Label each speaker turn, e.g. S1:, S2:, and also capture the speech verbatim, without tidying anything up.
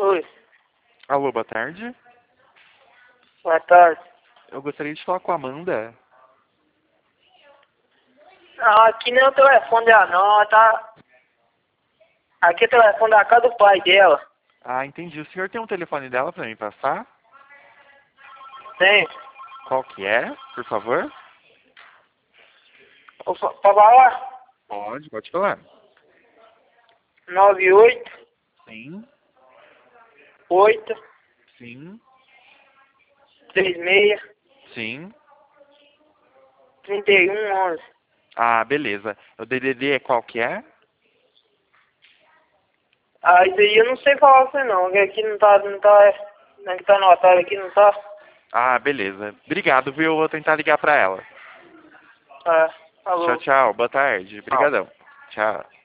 S1: Oi,
S2: Alô, boa tarde.
S1: boa tarde.
S2: Eu gostaria de falar com a Amanda.
S1: Não, aqui não é o telefone dela não, tá? Aqui é o telefone da casa do pai dela.
S2: Ah, entendi. O senhor tem um telefone dela para me passar?
S1: Tem.
S2: Qual que é, por favor?
S1: Pra falar?
S2: Pode, pode falar.
S1: nove oito
S2: Sim,
S1: oito
S2: sim,
S1: três seis
S2: sim.
S1: três um onze.
S2: Ah, beleza. O D D D é qual que é?
S1: Ah, isso aí eu não sei falar pra você não, que aqui não tá, não tá, não é que tá anotado aqui, não tá?
S2: Ah, beleza. Obrigado, viu? Eu vou tentar ligar para ela.
S1: Ah,
S2: Tchau,
S1: falou.
S2: tchau. Boa tarde.
S1: Tchau.
S2: Obrigadão. Tchau.